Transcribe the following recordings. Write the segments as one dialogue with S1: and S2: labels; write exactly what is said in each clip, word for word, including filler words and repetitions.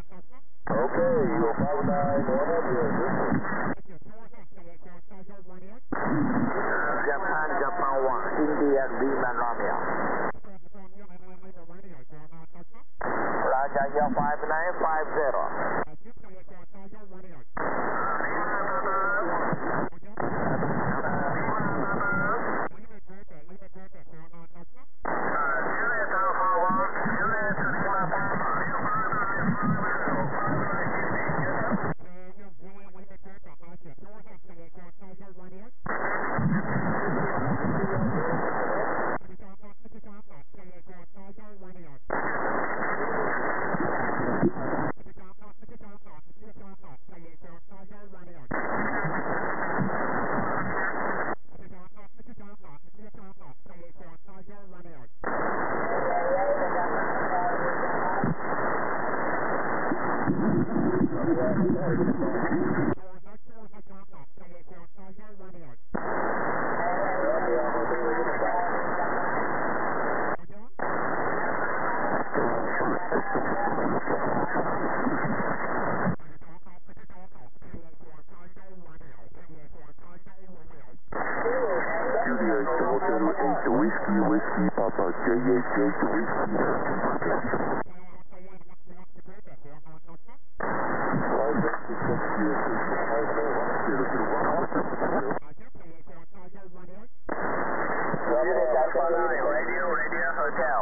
S1: Okay, Eagle five nine, one hundred.
S2: Japan, Japan one, India, Lima, Romeo. Roger, your five nine five zero.
S1: Whiskey, whiskey, Papa, J H H, whiskey.
S2: Radio, radio, hotel.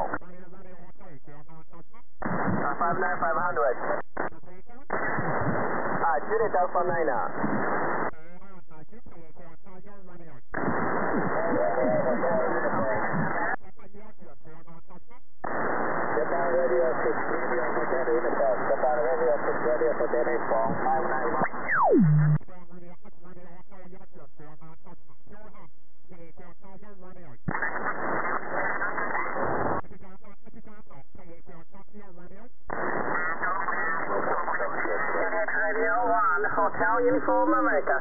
S2: five nine five hundred. Ah, Juliet Alpha nine. Japan Radio six, radio for Delta Uniform. Japan Radio six, radio for Delta Uniform. five nine one. Radio one, Hotel Uniform America.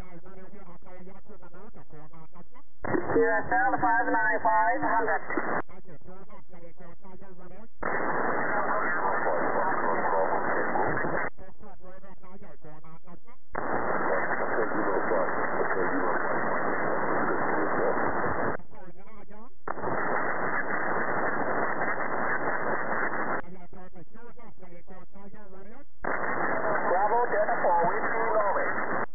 S2: U S L five nine five hundred. Bravo, Delta four, whiskey, Norway.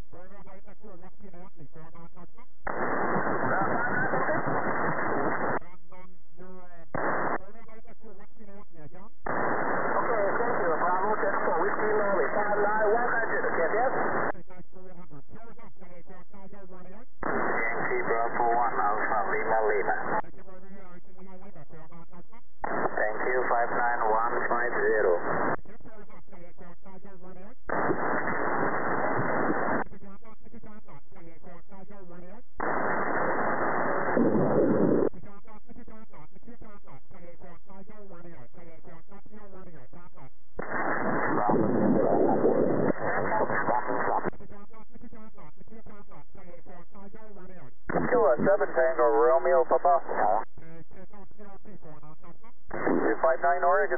S2: Thank you, five nine one five zero. Sure, seven Tango Romeo Papa. two five nine Oregon.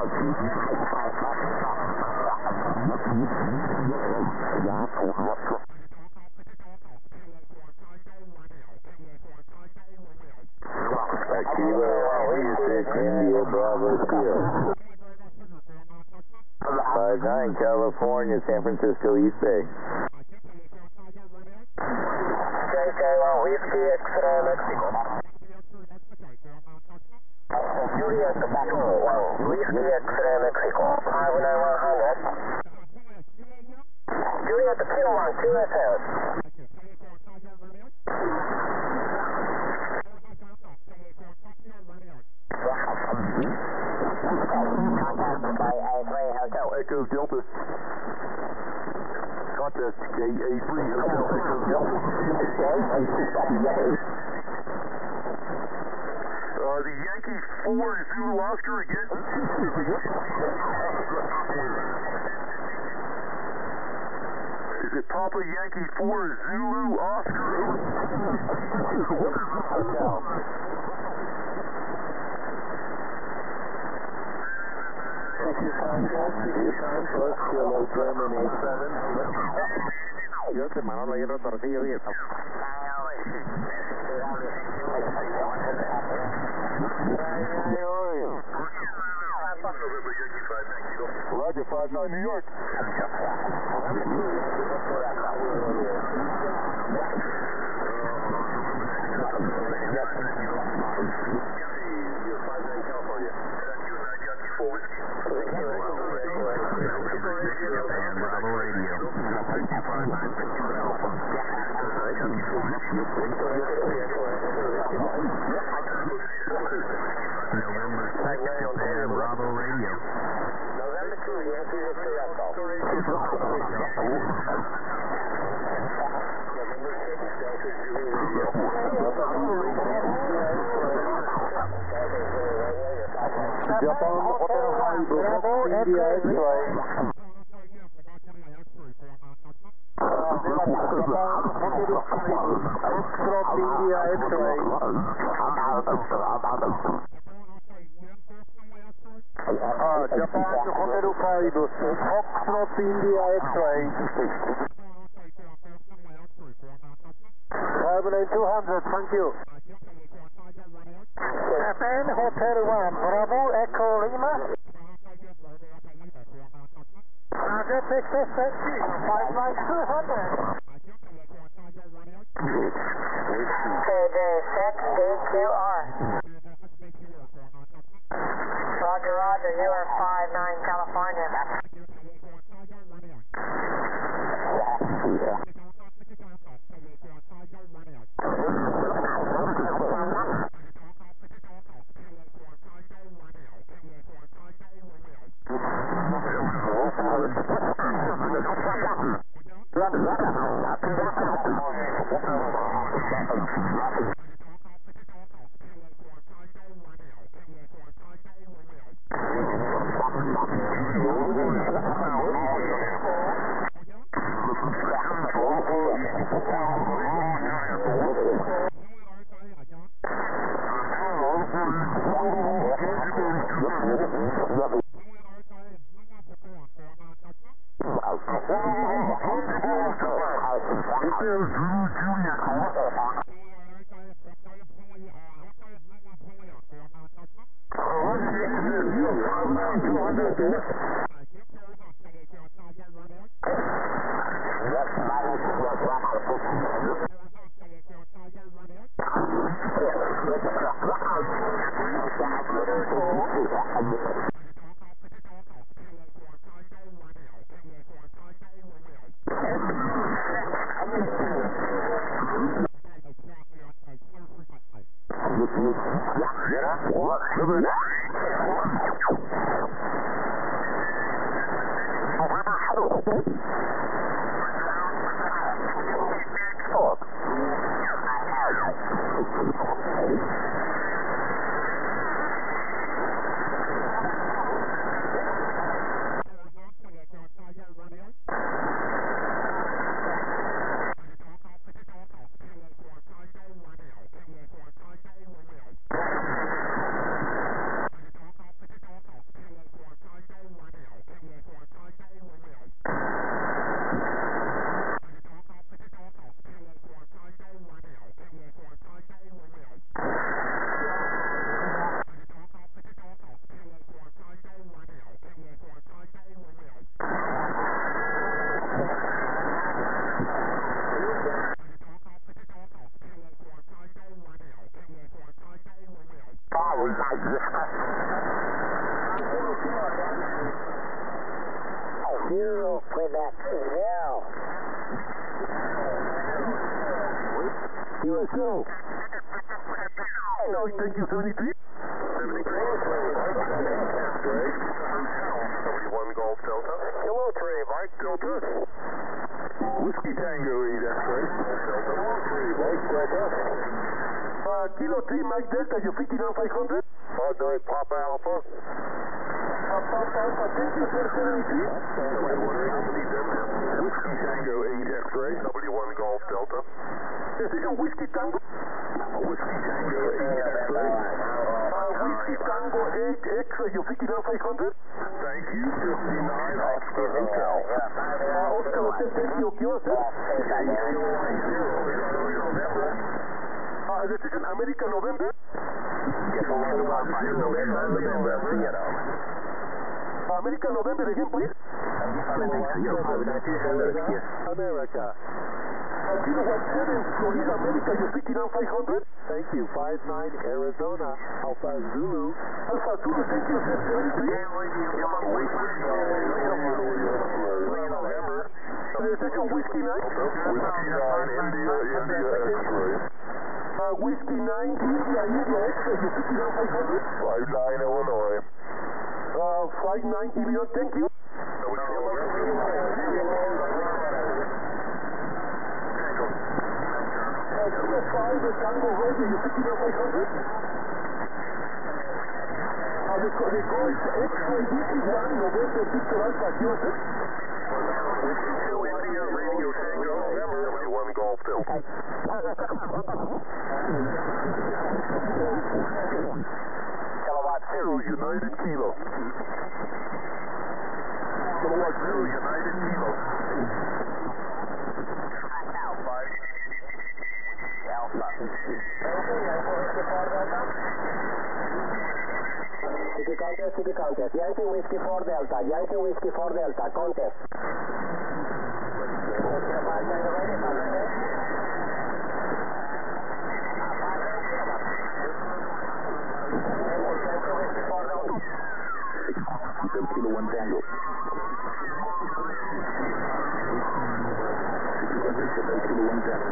S2: Kilo three six India Bravo Sierra. five nine California, San Francisco East Bay. J K one Whiskey X-ray Mexico. Juliet one Whiskey X-ray Mexico. five nine one hundred. Juliet Kilo one Q S L. Echo Delta. Contest K A three Hotel Echo Delta. Uh, the Yankee four Zulu Oscar again. Is it Papa Yankee four Zulu Oscar? Hotel. First Kilo Germany seven. Yo te mando la hierro torcillo y eso. Roger, five nine New York.
S3: Japan Bravo Radio. November sixth, Japan Bravo Radio.
S2: November two, Yankee Victory Echo. Japan Hotel Bravo India X-ray. Foxtrot India X-ray. Ah, Japan Hotel five, Foxtrot India X-ray. five nine two hundred, thank you. Japan Hotel one, Bravo Echo Lima. Roger, Texas, thank you. five nine two hundred. K J six D Q R. Roger, Roger, you are five nine California. Zero, Quebec, zero.
S4: U S O. No, thank you, seventy-three.
S1: seventy-three. W one Golf Delta.
S4: Hello, three, Mike Delta. Whiskey Tango eight X-ray.
S1: Delta. three, Mike Delta.
S4: Uh, Kilo three, Mike Delta, you fifty-nine five hundred.
S1: Hard nine, Papa Alpha.
S4: Uh, Papa Alpha, thank you, sir, seventy-three.
S1: W one seventy Delta.
S4: Whiskey Tango eight X-ray.
S1: W one Golf Delta.
S4: Decision Whiskey Tango. Whiskey Tango eight X-ray. Uh, Whiskey Tango eight X-ray, you fifty-nine five hundred.
S1: Thank you, fifty-nine, Oscar Hotel.
S4: Uh, Oscar Hotel, thank you, Kilo, sir. Uh, decision America November.
S1: November, November, Sierra.
S4: America November again, please.
S2: America.
S4: Kilo one seven, Florida, America, you fifty-nine five hundred.
S2: Thank you, five nine, Arizona, Alpha Zulu.
S4: Alpha Zulu, thank you, sir, seventy-three.
S1: November.
S4: Decision Whiskey nine.
S1: Whiskey nine, India, India, X-ray.
S4: Uh, Whiskey nine, India, India, X-ray, you fifty-nine five hundred.
S1: five nine, Illinois.
S4: Uh, five nine, Illinois, thank you. Uh, Kilo five, Tango Radio, you fifty-nine five hundred. Uh, the, the Golf X-ray, this is one, November, Victor Alpha, Kilo six.
S1: two India, Radio Tango, November. W one Golf Delta.
S4: Kilowatt zero, United Kilo. Kilowatt zero, United Kilo.
S2: City contest, city contest. Yankee Whiskey four Delta, Yankee Whiskey four Delta, contest.
S4: Kilo one Tango. Kilo one Tango.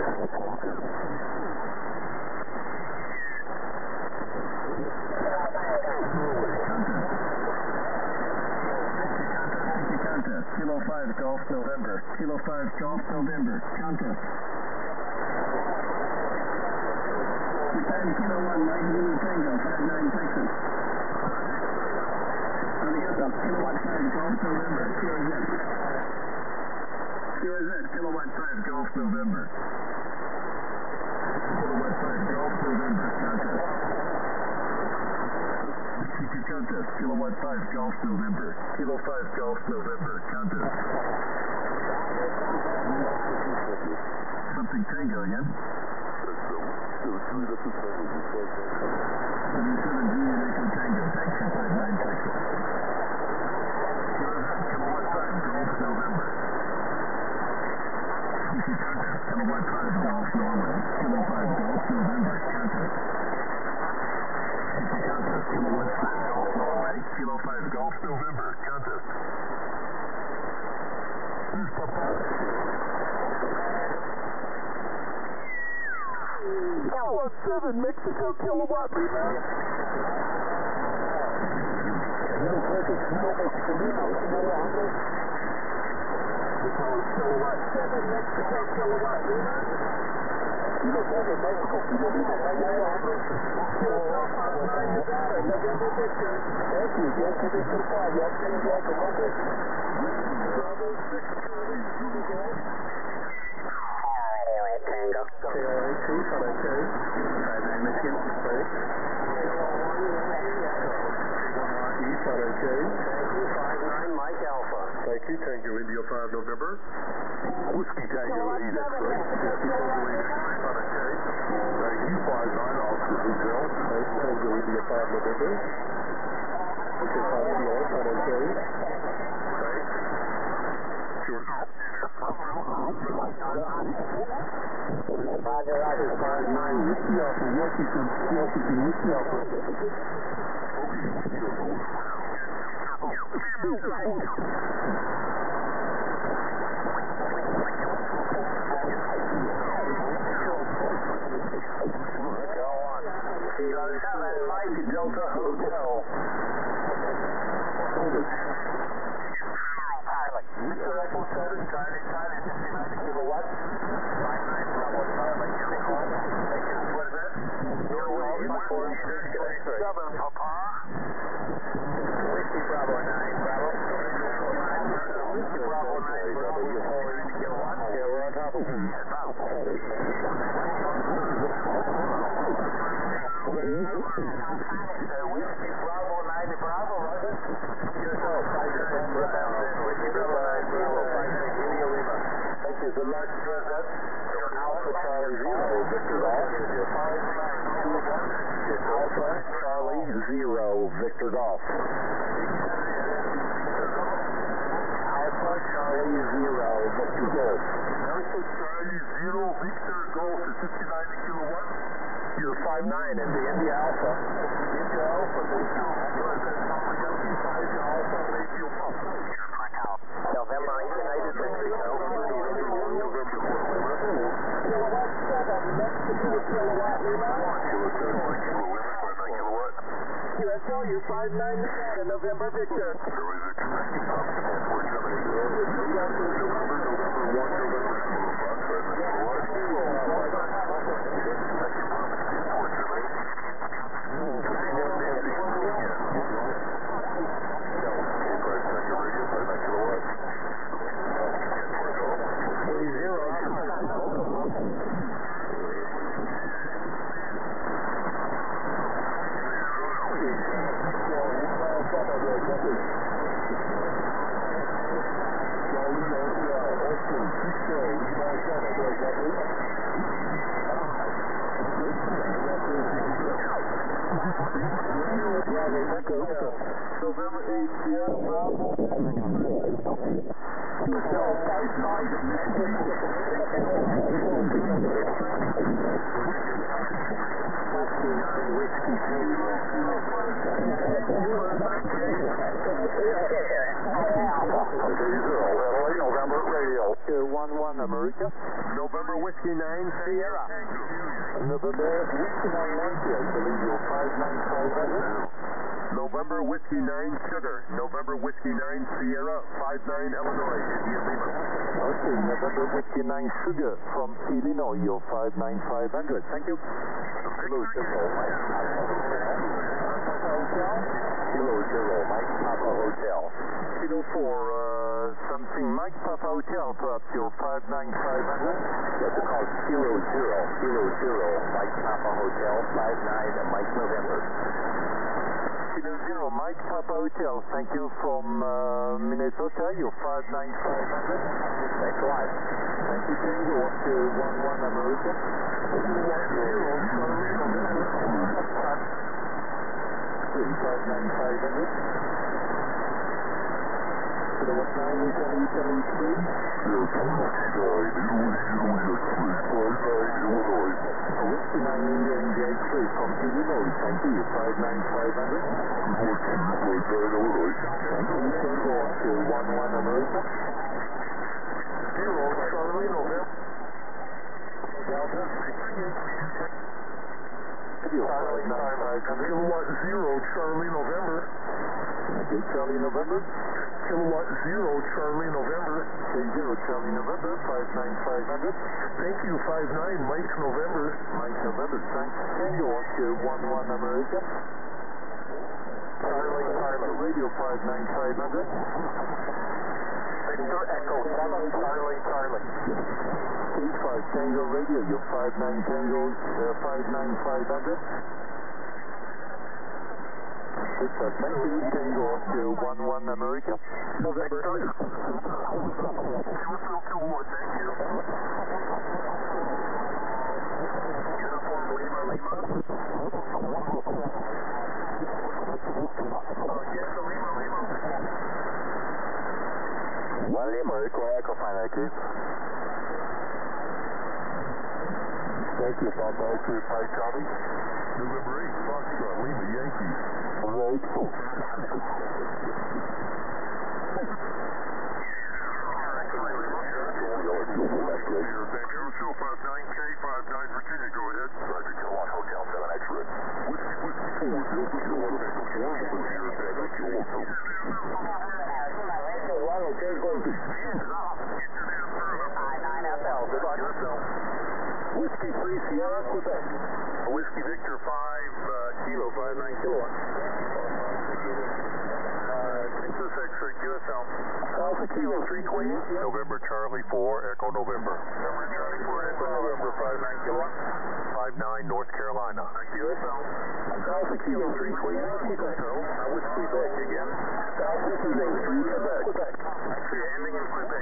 S3: Kilo five Golf November. Kilo five Golf November. Contest. Japan Kilo one Mike Zulu Tango five nine Texas. Arigato. Kilowatt five Golf November. Q R Z. Q R Z. Kilowatt five Golf November. Kilowatt five Golf November. Contest. Contest. Kilowatt five Golf November. Kilo five Golf November. Contest. Something Tango again. seventy-seven Junior Echo Tango. Thanks for five nine Texas. Kilowatt five Golf November. Contest. Kilowatt five Golf Norway. Kilo five Golf November. Contest. Contest. Kilowatt five Golf Norway. Kilo five Golf November. Contest. Here's Papa.
S4: Kilowatt seven, Mexico, Kilowatt rebound. Kilowatt seven, Mexico, Kilowatt rebound. Kilo seven, Mexico, Kilowatt rebound. November Victor. Thank you, Yankee Victor five, Yankee Victor five. Bravo six Charlie, Zulu Golf.
S2: Tango.
S3: K R A T, Father K. five nine Michigan, sorry. one R E, Father K.
S2: Thank you, five nine, Mike Alpha.
S3: Thank you, Tango India five November.
S4: Whiskey Tango eight X-ray.
S3: Father K.
S4: Thank you, five nine, Oscar Hotel.
S3: Nice, Tango India five November. Okay, five Sierra, Father K. Thanks. Sure.
S2: Roger, Roger, five nine,
S3: Whiskey Alpha, Washington, Washington, Whiskey Alpha.
S4: Okay,
S2: Charlie, Charlie, sixty-nine kilowatts. five nine Bravo Charlie, Unicorn. Thank you. What is that? Unicorn, seven, Papa. Whiskey Bravo nine, Bravo. Whiskey Bravo nine, Bravo. Kilowatts. Yeah, we're on top of him. Whiskey Bravo nine, Bravo, Roger. Yourself, five nine, Bravo. Whiskey Bravo nine, Bravo, five nine, Julia Lima. Thank you. Good luck. Alpha Charlie Zero, Victor Golf. five nine two one. Alpha Charlie Zero, Victor Golf. Alpha Charlie Zero, Victor Golf.
S4: Alpha Charlie Zero, Victor Golf is fifty-nine kilowatts.
S2: You're five nine in the India Alpha. India Alpha, Victor. November eight, United Mexico.
S4: November
S2: Kilowatt seven, Mexico, kilowatt Lima. U S O, you're five nine Nevada, November Victor.
S4: Charlie Victor, thank you. Transport Germany. November, November one, November November eight, Sierra Bravo. November radio.
S2: two one one America.
S4: November Whiskey nine, Sierra.
S2: November Whiskey nine Yankee, I believe you're five nine five hundred.
S4: November Whiskey nine, Sugar. November Whiskey nine, Sierra. five nine Illinois, India Lima.
S2: Okay, November Whiskey nine Sugar from Illinois, you're five nine five hundred. Thank you. Hello, Zero, Mike Papa Hotel. Hello, Zero, Mike Papa Hotel.
S4: Kilo four, uh, something, Mike Papa Hotel, perhaps you're five nine five hundred.
S2: That's a call Kilo Zero, Kilo Zero, Mike Papa Hotel, five nine, Mike November.
S4: Kilo Zero, Mike Papa Hotel, thank you from uh, Minnesota, you're five nine five hundred.
S2: Thanks a lot.
S4: Thank you, Tango, up to one one America. Zero, Charlie, November.
S2: five nine five hundred. Kilowatt nine, seven seven three. Whiskey nine, India, India X-ray from Illinois, thank you, five nine five hundred. Thank you, Tango, up to one one America.
S4: Zero, Charlie, November.
S2: Delta.
S4: Charlie, Kilowatt Zero, Charlie, November.
S2: Okay, Charlie, November.
S4: Kilowatt Zero, Charlie, November.
S2: Okay, Zero, Charlie, November, five nine five hundred.
S4: Thank you, five nine, Mike, November.
S2: Mike, November, thanks. Tango, up to one one America.
S4: Charlie, Charlie.
S2: Radio five nine five hundred.
S4: Victor Echo seven, Charlie, Charlie.
S2: eight five Tango Radio, you're five nine Tango, uh, five nine five hundred. eight five Thank you, Tango up to one one America.
S4: November. Uniform two one, thank you. Uniform Lima, Lima. Uh, yes, Lima, Lima.
S2: one Lima, Echo Echo, final keep.
S4: Thank you, Papa. Okay, Pi Tommy. November eight, Foxtrot, Lima, Yankee.
S2: Right.
S4: Aerosol five nine K five nine Virginia, go ahead.
S2: Roger, Kilowatt Hotel seven X-ray.
S4: Whiskey, Whiskey four, Delta Kilowatt Tango four, Sierra Tango Kilowatt two.
S2: One, okay. Very close.
S1: Hands up.
S2: five nine F L. Good luck.
S1: U S L.
S3: Whiskey three Sierra, Quebec.
S1: Whiskey Victor five uh, kilo, five nine kilowatt. Uh, six oh six for Q S L.
S3: Alpha Kilo three twenty.
S1: November Charlie four, Echo November. November Charlie four, Echo November, five nine kilowatt. five nine North Carolina. Q S L.
S3: Alpha Kilo three twenty.
S1: Quebec. Uh, Whiskey Quebec again.
S3: Alpha Kilo three Quebec.
S1: Actually, ending in Quebec.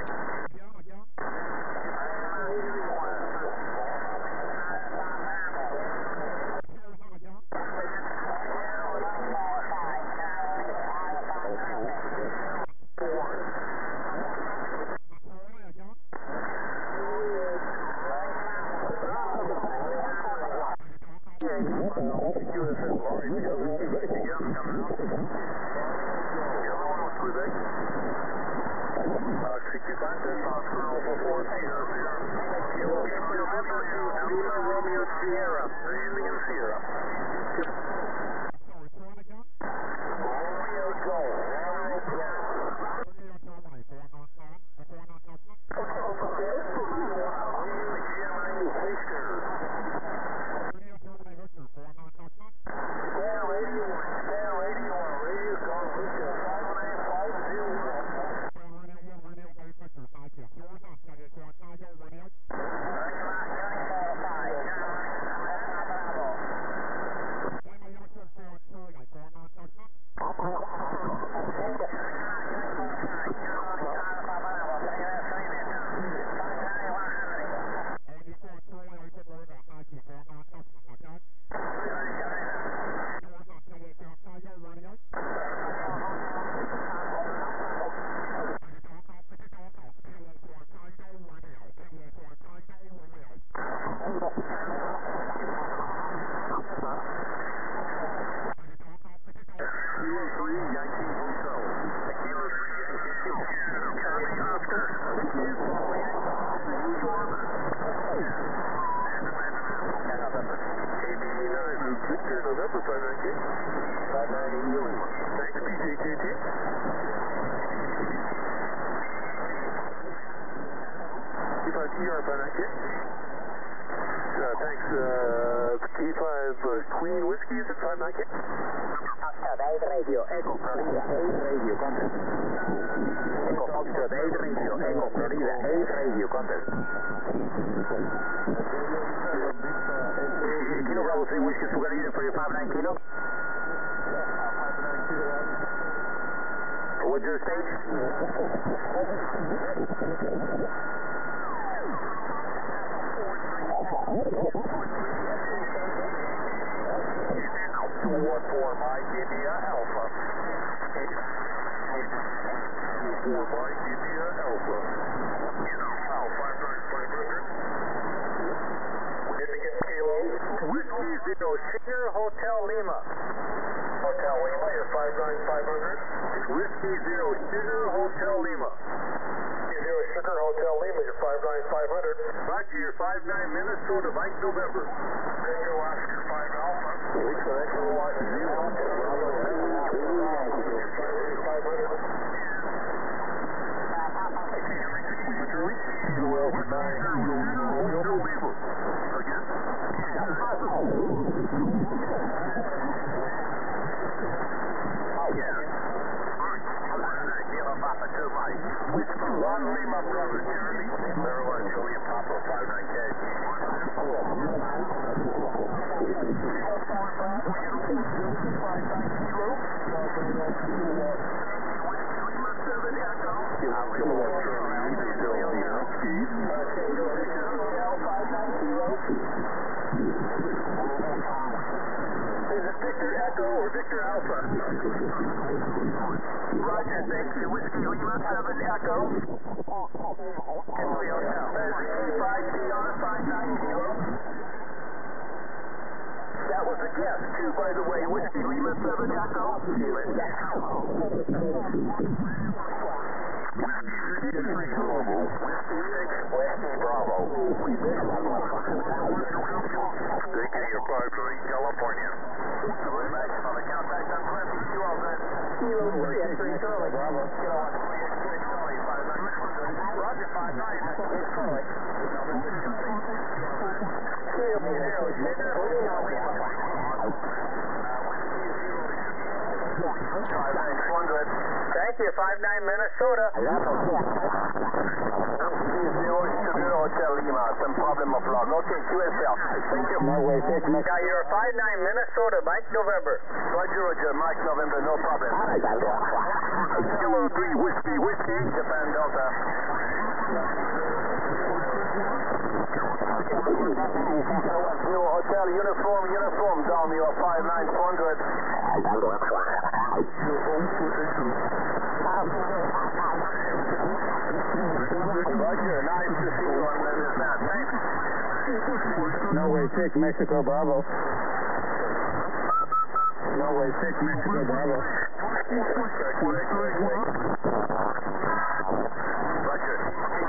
S1: What's your stage? one four Mike India Alpha. four Mike India Alpha. Oh, five nine five hundred. Indicate kilo. Whiskey Zero Sugar Hotel Lima. Hotel Lima, you're five nine five hundred. Whiskey Zero Sugar Hotel Lima. Zero Sugar Hotel Lima, you're five nine five hundred. Roger, you're five nine Minnesota, Mike November. Tango Oscar five Alpha. Wait for that kilowatt zero. five hundred. Whiskey one Lima Brother Charlie. Maryland Julia Papa five nine K. Is it Victor Echo or Victor Alpha? Roger, thank you. Whiskey Lima seven Echo. And we don't know. That is a five C R five nine kilo. That was a guess, too, by the way. Whiskey Lima seven Echo. Let's Whiskey three Global. Whiskey six Whiskey Bravo. Taking your five nine California. Delivery maximum account back on Cliff. Q L Z.
S2: Kilo three X-ray Charlie.
S3: Bravo.
S1: Kilo one three X-ray Charlie. five nine hundred. Roger five nine.
S2: It's Charlie.
S1: November Charlie.
S2: Kilo zero Sugar Hotel Lima.
S1: five nine one hundred. Thank you. five nine Minnesota. Zero Sugar Hotel Lima. Some problem of log. Okay, Q S L. Thank you.
S3: Runway six,
S1: Now you're five nine Minnesota, Mike November. Roger, Roger, Mike November, no problem. Kilo three Whiskey, Whiskey. Japan Delta. Zero Hotel, uniform, uniform, down your five nine four hundred. Roger, nice to see you on this map. Thanks.
S3: Norway six, Mexico Bravo. Norway six, Mexico Bravo.
S1: Roger.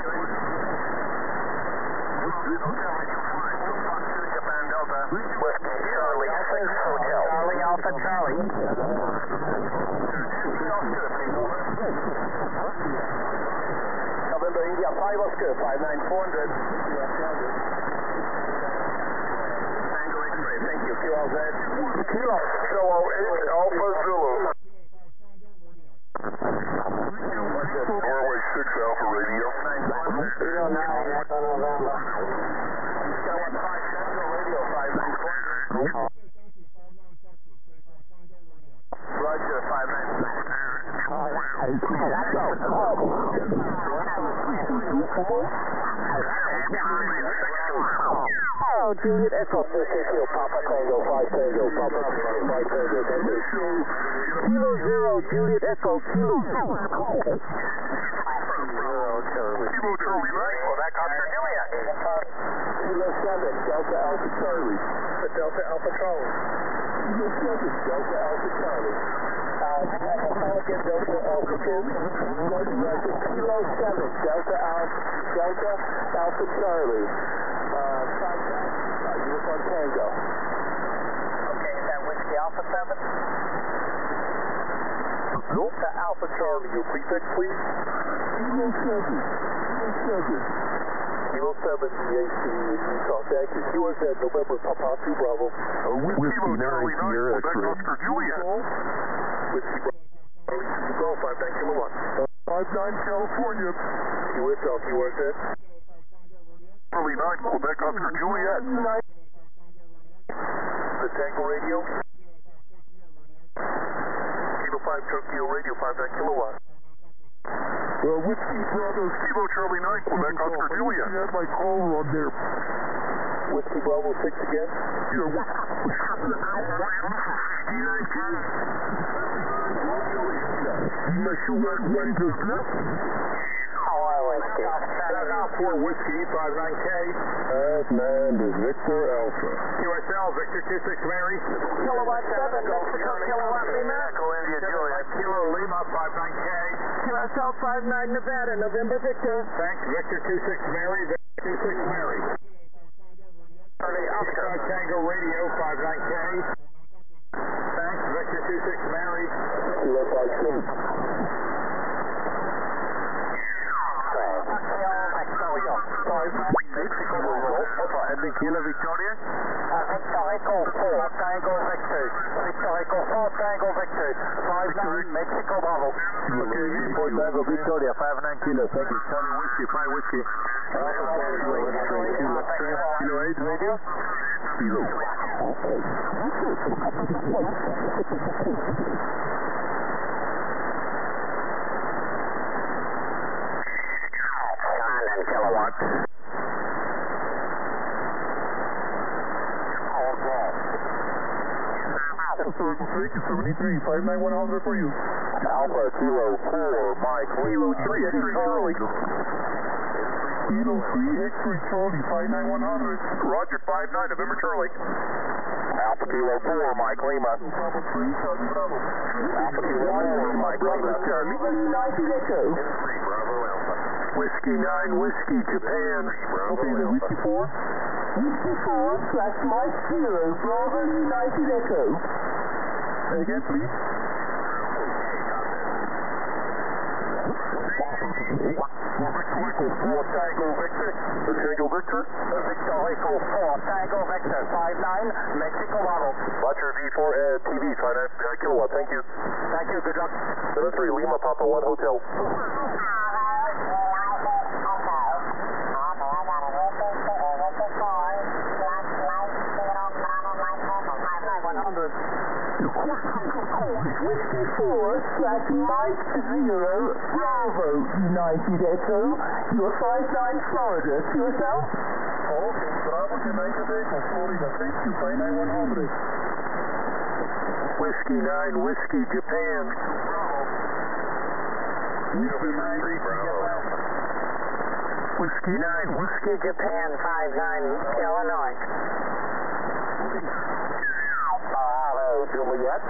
S1: Japan Delta. Whiskey Charlie six Hotel. Charlie Alpha Charlie. November India five Oscar five nine four hundred. Tango X-ray, thank you. Q L Z. Kilo Kilo eight Alpha Zulu. Norway six Alpha Radio.
S2: Kilo nine Echo November.
S1: Skyway five Central Radio five nine four hundred. Roger five nine four
S2: Oh, Juliet Echo six Echo Papa Tango five Tango Papa five Tango Tango. Kilo zero Juliet Echo Kilo.
S1: Kilo Charlie nine, Quebec Oscar Juliet.
S2: Kilo seven Delta Alpha Charlie.
S1: Delta Alpha Charlie.
S2: Kilo seven Delta Alpha Charlie. Pelican Delta Alpha two. Kilo seven Delta Alpha Delta Alpha Charlie. Uh, five nine. Uh, Uniform Tango.
S1: Okay, is that Whiskey Alpha seven?
S2: Delta Alpha Charlie, your prefix, please. Kilo seven. Kilo seven. Kilo seven, the A C Utah. Thank you. Q S Z, November, Papa two Bravo.
S3: Whiskey nine, Sierra X-ray.
S1: Oscar Juliet.
S2: Whiskey Bravo, five nine Kilo one.
S3: five nine California.
S2: Q S L, Q S Z.
S1: Charlie nine, Quebec Oscar Juliet.
S2: The Tango Radio. Kilo five Tokyo Radio, five nine Kilo one.
S3: Well, Whiskey Bravo,
S1: Kilo Charlie nine, Quebec Oscar Juliet.
S3: I had my caller on there.
S2: Whiskey Bravo six again.
S1: four Whiskey, five nine K.
S3: Fastman is Victor Alpha.
S1: Q S L, Victor two six Mary.
S2: Kilowatt seven, Mexico, Kilowatt Lima.
S1: Echo India Juliet. Kilo Lima, five nine K.
S2: Q S L five nine Nevada, November Victor.
S1: Thanks, Victor two six Mary, Victor two six Mary.
S2: Charlie Oscar.
S1: Tango Radio, five nine K. Thanks, Victor two six Mary.
S2: Kilo five six.
S1: Kilo Victoria.
S2: Victor Echo four, Tango Victor. Victor Echo four, Tango Victor. five nine, Mexico Bravo.
S1: Okay, four Tango Victoria, five nine Kilo. Thank you. Charlie Whiskey, five Whiskey. Kilo eight Radio. Kilo.
S2: Kilowatt.
S3: seventy-three, five nine one hundred for you.
S1: Alpha Kilo four, Mike. Kilo three Charlie.
S3: Kilo three X-ray Charlie, five nine one hundred.
S1: Roger, five nine November Charlie. Alpha Kilo four, Mike Lima.
S3: Bravo three, Charlie Bravo.
S1: Alpha Kilo four, Mike Lima.
S2: Charlie United Echo.
S1: Bravo Alpha. Whiskey nine, Whiskey Japan. Bravo
S3: Okay, the
S1: Alpha.
S3: Whiskey four.
S2: Whiskey four, slash Mike Zero, Bravo United Echo.
S4: Say again, please. Echo four Tango Victor. Tango Victor?
S2: Victor Echo four Tango Victor. five nine, Mexico Bravo.
S1: Roger, V four uh, T V, five nine uh, kilowatt, thank you.
S2: Thank you, good luck.
S1: seven three Lima Papa one Hotel.
S4: Whiskey four slash Mike zero Bravo United Echo. You are five nine Florida. To yourself?
S1: Okay, Bravo United Echo, Florida, thank you, five nine one hundred. Whiskey nine, Whiskey Japan. Whiskey nine, Bravo.
S2: Whiskey nine, Whiskey Japan five nine, Illinois.
S1: Bravo Juliet.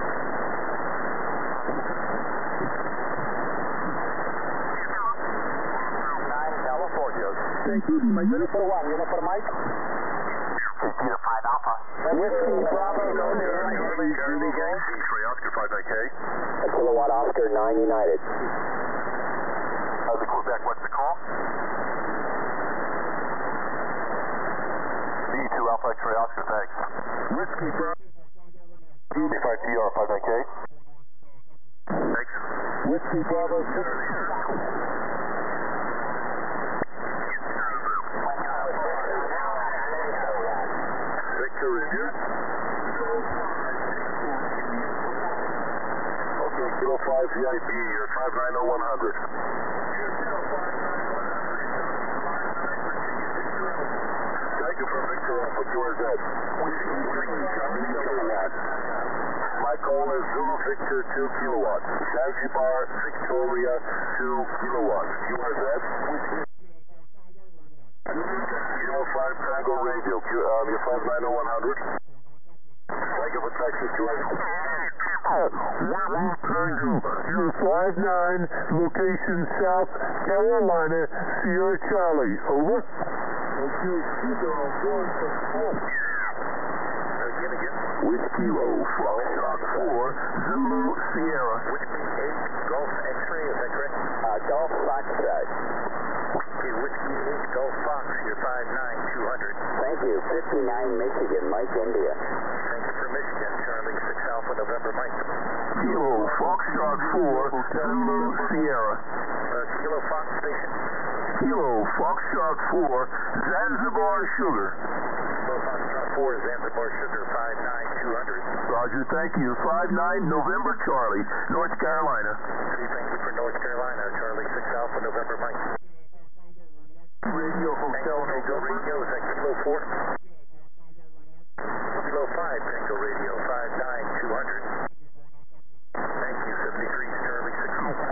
S2: nine, California.
S4: Thank you. My
S2: Unifor one, Unifor Mike.
S1: five Alpha.
S2: Whiskey Bravo, no
S1: Charlie, Charlie, X-ray Oscar five nine K.
S2: A kilowatt Oscar nine United.
S1: Uh, the Quebec, what's the call? B two Alpha X-ray Oscar, thanks. Whiskey Bravo. D five T R five nine K. Thanks.
S2: Whiskey Bravo six.
S1: Victor India. Okay, Kilo five V I P, you're five nine oh one hundred. Thank you for Victor Alpha, Q R Z. My call is Zulu Victor two kilowatt. Zanzibar, Victoria two kilowatt. Q R Z. Kilo five Tango Radio, Q, um, you're five nine oh one hundred. Thank you for Texas, Q R Z.
S4: Tango, you're five nine, location South Carolina, Sierra Charlie. Over.
S1: Okay, Kilo one for four. Again, again.
S4: Whiskey Low, Foxtrot four, Zulu Sierra.
S1: Whiskey eight, Gulf X-ray, is that correct?
S2: Uh, Golf Foxtrot.
S1: Okay, Whiskey eight, Gulf Fox, you're five nine two hundred.
S2: Thank you. fifty-nine Michigan, Mike India.
S1: Thank you for Michigan, Charlie six Alpha, November Mike.
S4: Kilo Foxtrot four, Zulu Sierra.
S1: Uh, Kilo Fox Station.
S4: Kilo Foxtrot four, Zanzibar Sugar.
S1: Kilo Foxtrot four, Zanzibar Sugar, five nine two hundred.
S4: Roger, thank you. five nine November Charlie, North Carolina.
S1: Okay, thank you for North Carolina, Charlie six Alpha, November Mike.
S4: Radio
S1: Tango, Tango Radio, is that Kilo four? Kilo five, Tango Radio, five nine two hundred. Thank you, fifty-three, Charlie six Alpha.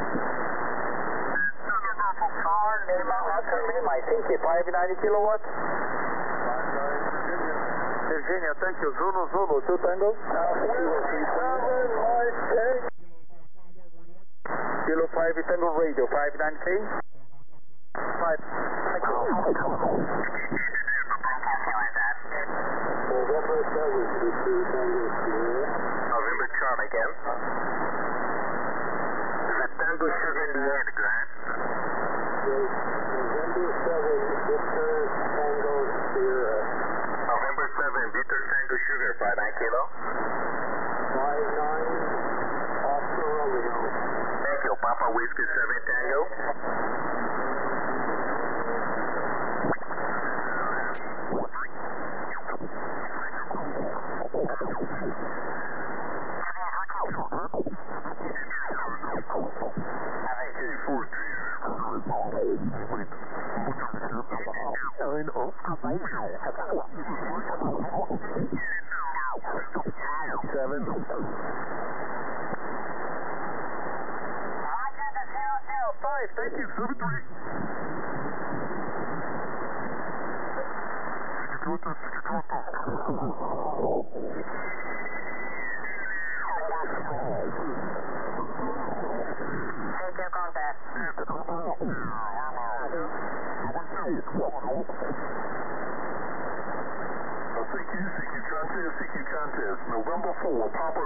S2: I think you five ninety kilowatts.
S1: five nine, Virginia.
S2: Virginia, thank you. Zulu, Zulu, two Tango. Kilo five Tango Radio, five nine K. five.
S1: November seven, November Charlie again. Is that Tango Sugar in the end, Grant? November seven, Victor Tango Sierra. November seven, Victor Tango Sugar, five nine kilo. five nine, Oscar Romeo. Thank you, Papa Whiskey seven Tango.
S4: Seven.
S1: Five, thank you, seven three.
S2: Take your contact.
S1: Thank you, thank you, John.
S4: Contest, C Q Contest, November four, Papa.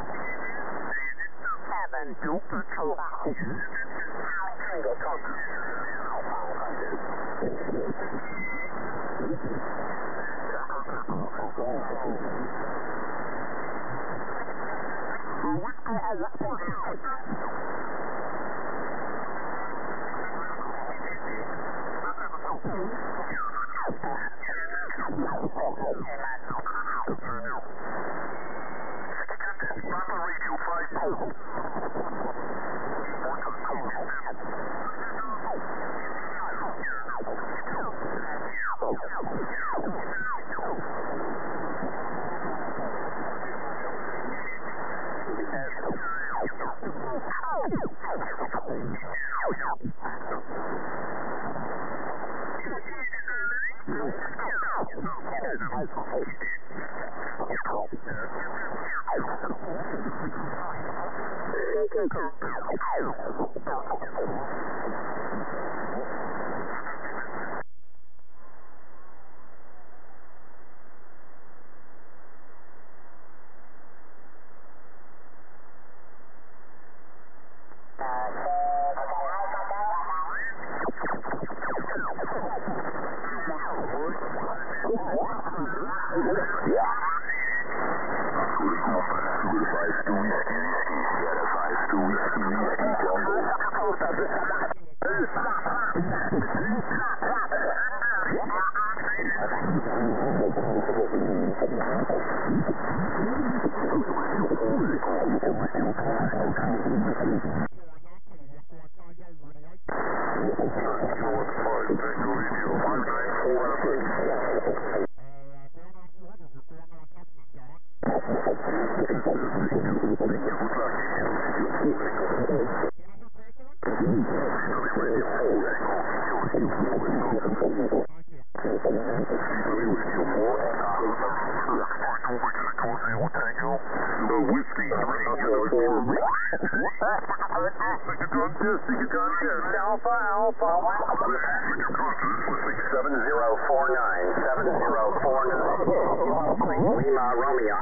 S2: Seven.
S4: Delta Charlie.
S2: Tango Contest.
S4: Papa Radio five two.
S2: Alpha, Alpha.
S1: seven zero four nine, seven zero four nine. Lima, Romeo.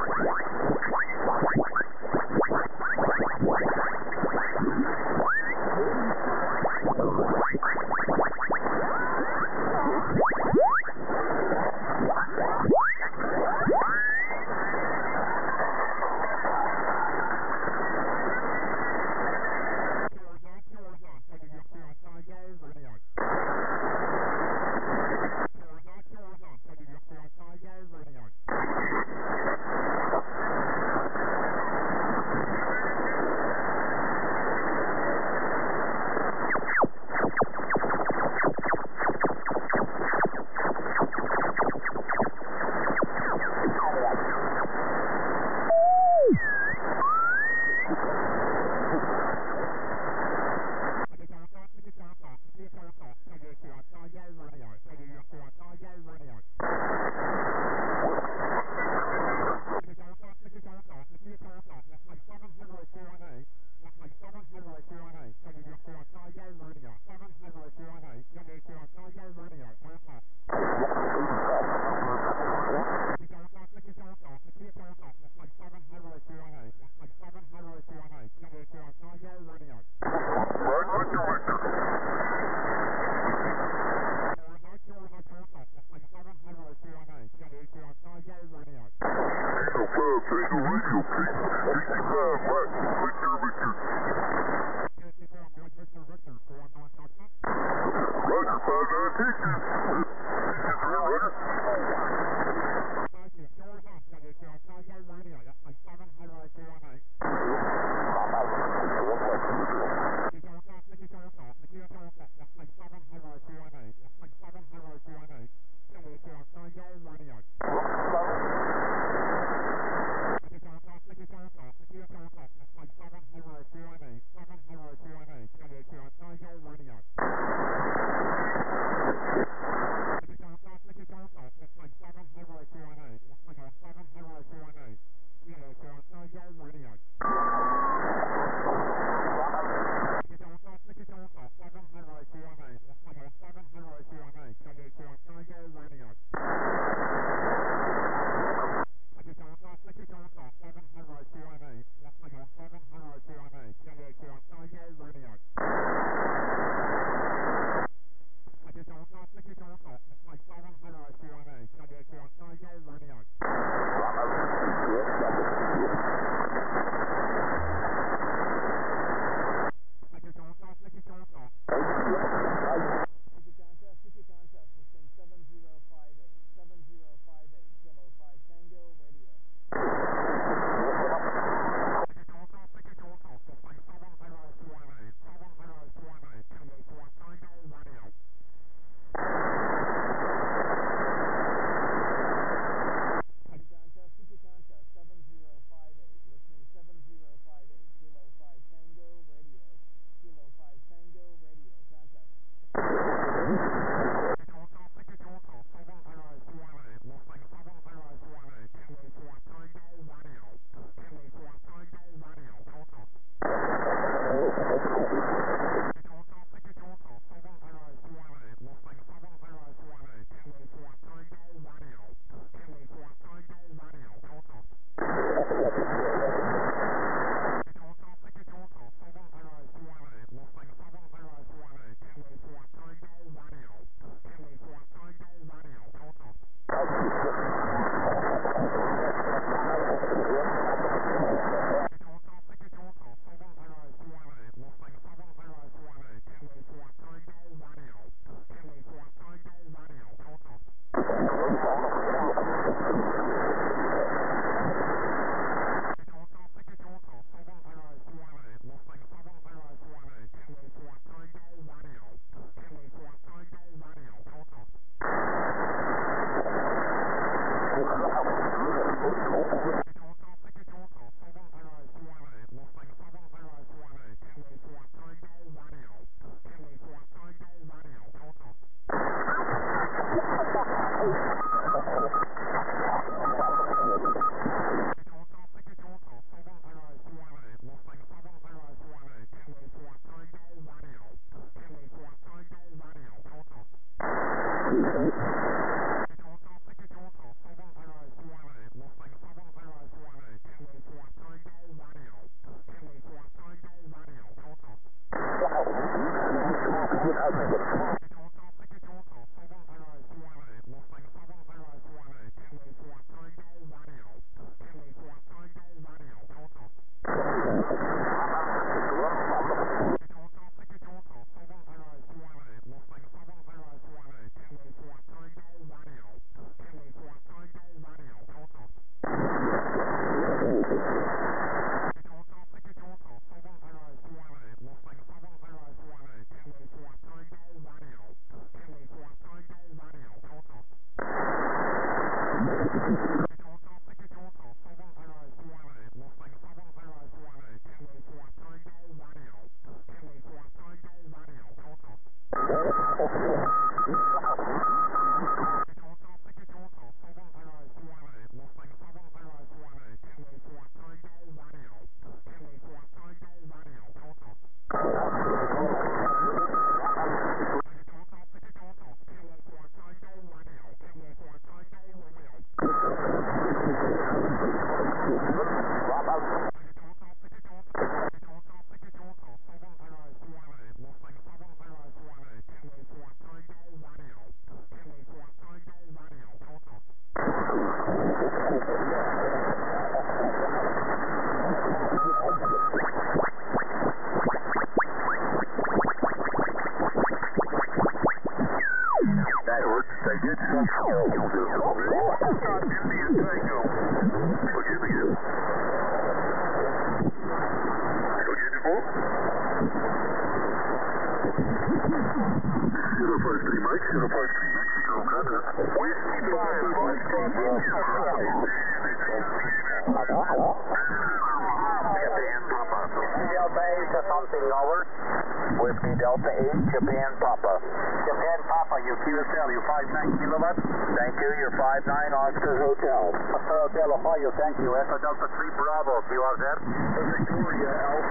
S2: Whiskey Delta eight, Japan Papa. Japan Papa, you Q S L, you five nine kilowatts. Thank you, you're five nine, Oscar Hotel. Oscar Hotel, Ohio, thank you. Echo Delta three Bravo, Q R Z. Victoria, Alpha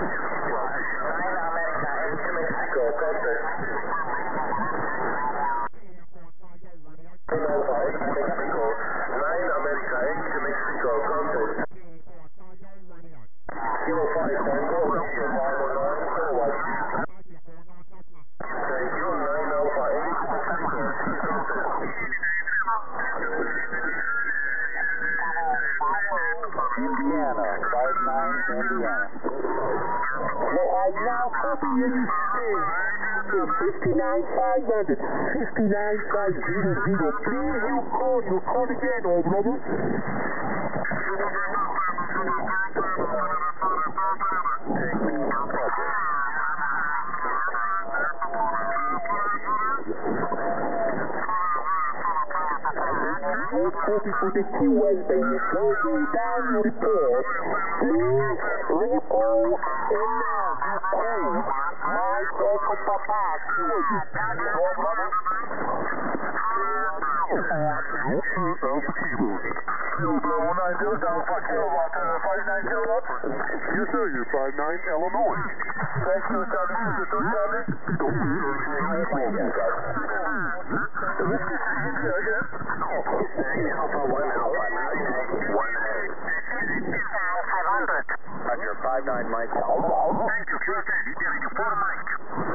S2: nine America, eight to Mexico, contact. nine America, eight to Mexico, contact. Kilo five Tango, Kilo five nine kilowatts. Thank you, nine Alpha eight to Mexico, contact. Indiana, five nine Indiana. Well, I now copy and paste.
S4: fifty-nine five hundred. fifty-nine five hundred. Please, you call. You call again, old brother. eight forty for the Q S, baby. Closing down your report. Please report in now. You call. Michael for Papa. Q S. Your brother?
S1: one nine zero down five kilowatt, uh, five nine kilowatt. Yes, sir, you're five nine Illinois. Thank you, Charlie. Is it good, Charlie?
S2: Alpha one Alpha nine eight one eight.
S1: five hundred.
S2: Roger, five nine Mike Alpha.
S1: Thank you, Q S. You get it, four Mike.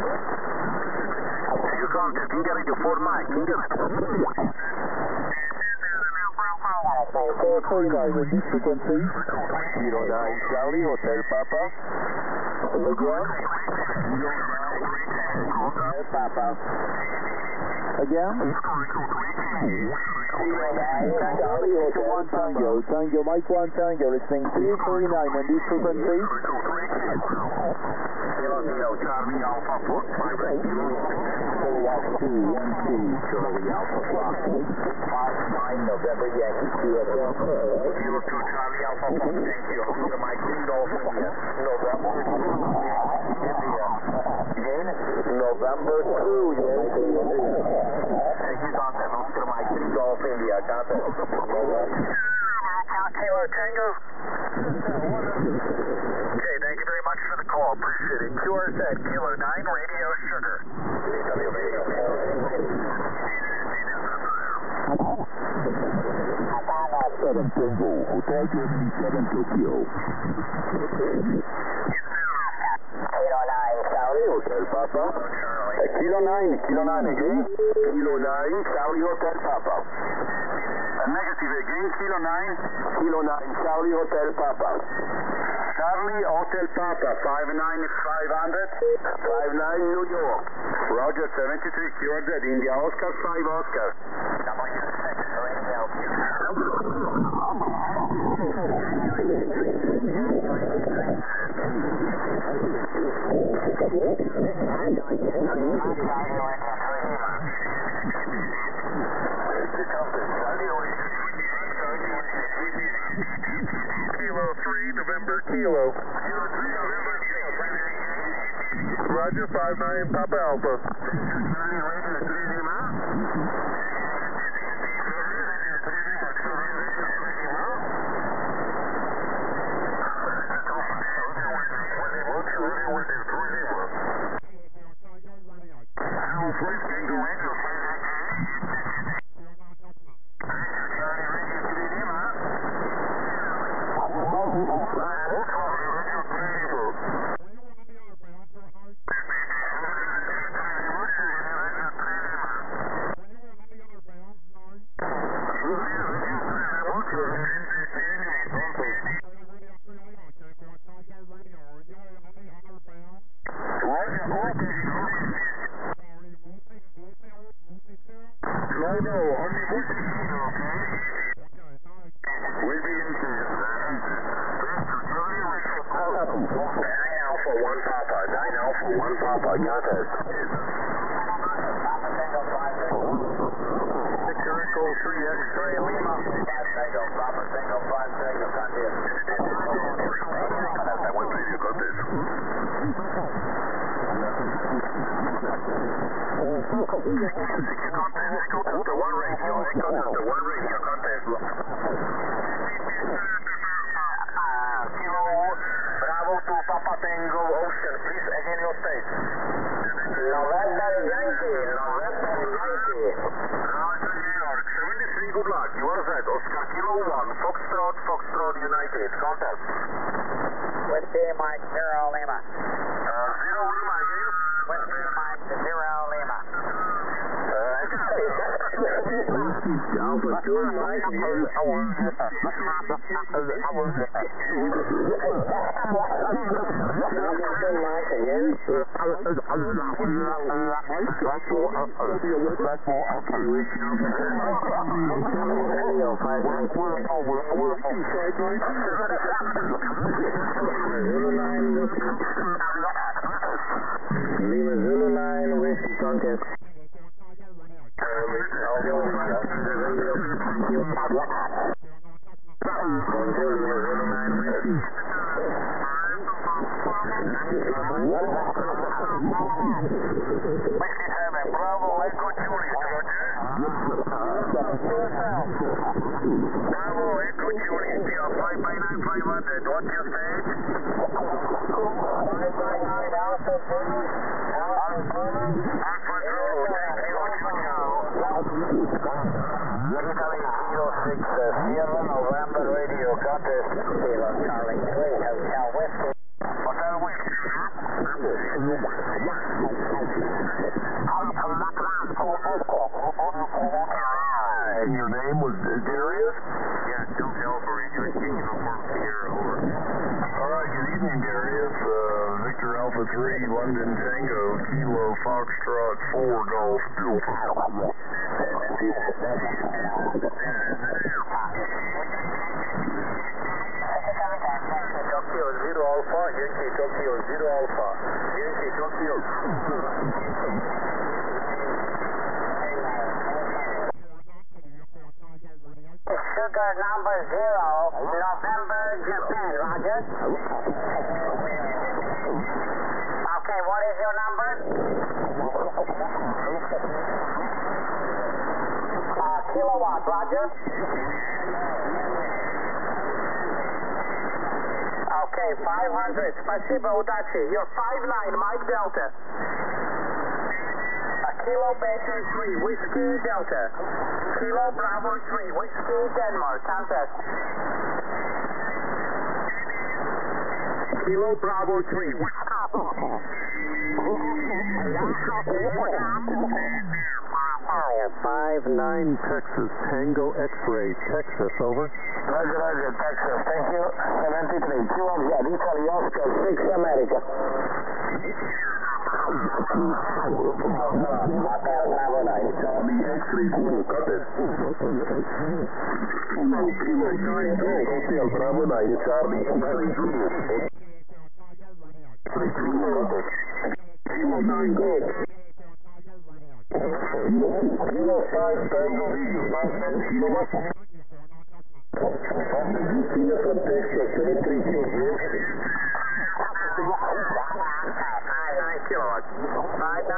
S1: You contact, you get it, four Mike. You get it.
S4: four three nine, reduce frequency.
S2: Kilo nine Charlie, Hotel Papa.
S4: Again.
S2: Hotel Papa.
S4: Again.
S2: Kilo nine Charlie, Hotel
S4: one Tango. Tango, Mike one Tango, listening three three nine, reduce frequency.
S2: Kilo Zero Charlie Alpha Fox, five right Kilo.
S4: two one two, Charlie Alpha Fox.
S2: five nine November Yankee Q S L.
S1: Kilo two Charlie Alpha Fox.
S2: Thank you. Oscar Mike Golf India. November India. Again? November two Yankee India. Thank you, contact. Oscar Mike Golf India. Contact.
S1: Kilo Tango. Okay, thank you very much for the call. Appreciate it. Q R Z, Kilo nine, Radio Sugar.
S4: seven Tango, Hotel twenty-seven Tokyo.
S2: Kilo nine Charlie, Hotel Papa. Uh, Kilo nine, Kilo nine again. Kilo nine Charlie, Hotel Papa.
S1: Uh, negative again, Kilo nine.
S2: Kilo nine Charlie, Hotel Papa.
S1: Charlie Hotel Papa, five nine five hundred.
S2: five nine New York.
S1: Roger, seventy-three Q R Z, India Oscar, five Oscar.
S2: W six for any help you.
S1: Kilo three, November Kilo. Roger, five nine Papa Alpha. No, no, only multi-seater, okay? We'll be in
S2: nine Alpha one Papa, nine Alpha one Papa, got us. Papa Tango five
S1: six Echo three X-ray Lima.
S2: five Tango, Papa Tango five Tango, got this.
S1: That one radio got this. Echo Delta one radio, Echo Delta one radio, contest.
S2: Kilo Bravo to Papa Tango Ocean, please again your state. November Yankee, November Yankee.
S1: Roger, New York, seventy-three, good luck. You are set. Oscar Kilo one, Foxtrot, Foxtrot United, contest.
S2: Whiskey Mike Zero Lima.
S1: Uh, zero Lima again.
S2: Whiskey Mike Zero Lima.
S1: Uh,
S2: Alpha two, Mike, yes. Alpha two, Mike, again. Radio five nine four. Zulu nine, Lima Zulu nine, Whiskey Contest.
S1: Whiskey seven, Bravo, Echo Julius, Roger. Bravo, Echo Julius, P L five by nine five hundred, what's your stage?
S2: five by nine, Alpha Zulu. Alpha Zulu.
S1: Alpha Zulu, thank you,
S2: Incoming zero six, Sierra November Radio Contest. Zero Charlie three, Hotel Whiskey.
S1: Hotel Whiskey. And your name was Darius? Yeah, Delta Alpha Radio, Uniform Sierra, over. Alright, good evening, Darius. Uh, Victor Alpha three, London Tango, Kilo Foxtrot four, Golf Delta. Tokyo Zero Alpha, Yankee Tokyo Zero Alpha, Yankee Tokyo.
S2: Sugar number zero, November, Japan, Roger. Okay, what is your number? Uh, kilowatt, Roger. Okay, five hundred. Спасибо, удачи. You're five nine, Mike Delta. A Kilo Baker three, Whiskey Delta. Kilo Bravo three, Whiskey Denmark, contest. Kilo Bravo three.
S3: five nine Texas, Tango X-Ray, Texas, over.
S2: Roger, Roger, Texas, thank you. seventy-three, Kilo Jet, Italy, Oscar, six America. Hotel Bravo nine.
S1: Charlie X-Ray Zulu, contest. Kilo nine, Hotel Bravo nine, Charlie X-Ray Zulu. Kilo nine, go. Kilo five, Tango, Kilo Kilo from Texas, twenty-three K G.
S2: Five nine kilowatts. Five nine.